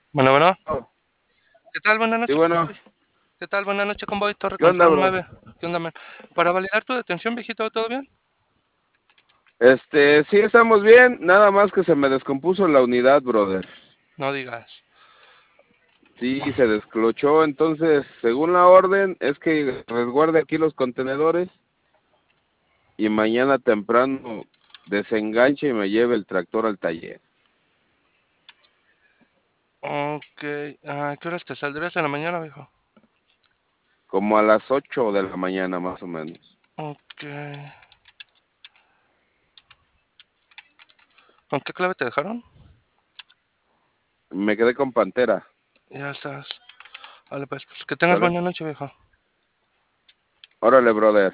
Bueno, bueno. Oh, ¿Qué tal? Buenas sí, noches, bueno, Convoy. ¿Qué tal? Buenas noches, Convoy. Torre ¿qué onda, Control bro? 9. ¿Qué onda, man? Para validar tu detención, viejito, ¿todo bien? Sí, estamos bien, nada más que se me descompuso la unidad, brother. No digas. Sí, se desclochó, entonces, según la orden, es que resguarde aquí los contenedores y mañana temprano desenganche y me lleve el tractor al taller. Ok. ¿Qué horas te saldrías en la mañana, viejo? Como a las 8 de la mañana, más o menos. Ok. ¿Con qué clave te dejaron? Me quedé con Pantera, Ya estás. Vale, pues que tengas ¿sale? buena noche, viejo. Órale, brother.